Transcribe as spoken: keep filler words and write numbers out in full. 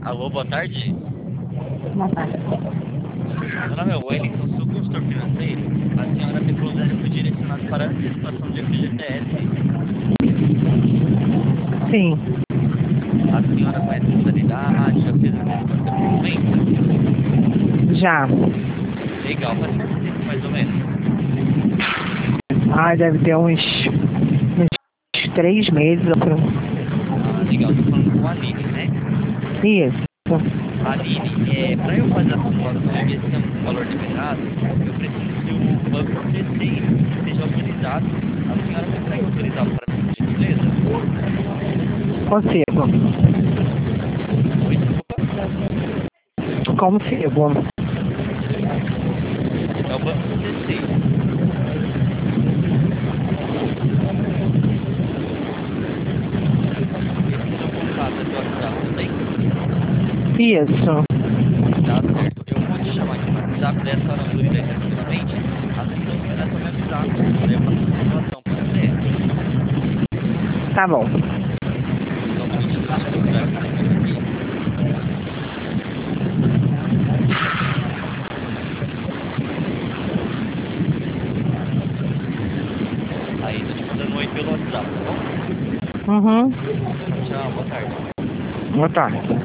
Alô, boa tarde. Boa tarde. Meu nome é Wellington, sou consultor financeiro. A senhora me falou que foi direcionado para a antecipação de F G T S. Sim, A senhora conhece a modalidade, já fez a antecipação em momento? já. Legal, faz quanto tempo mais ou menos? Ah, deve ter uns, uns três meses. Ah, legal, tô falando com a Aline, né? Isso. Aline, é, para eu fazer a simulação e esse é um valor liberado, eu preciso que o banco C seis seja autorizado. A senhora consegue autorizá-lo para mim, por gentileza? Consigo. Oi, desculpa. Consigo. É o banco C seis. Esse seu contato é do WhatsApp também? Isso. Tá certo. Eu vou te chamar aqui no WhatsApp, dessa hora dúvida aí tranquilamente. Assim que eu terminar, só me avisar. Daí eu faço a simulação para você. Tá bom. Só um minutinho, deixa eu procurar essa número aqui. Aí, tô te mandando um oi pelo WhatsApp, tá bom? Uhum. Tchau, boa tarde. Boa tarde.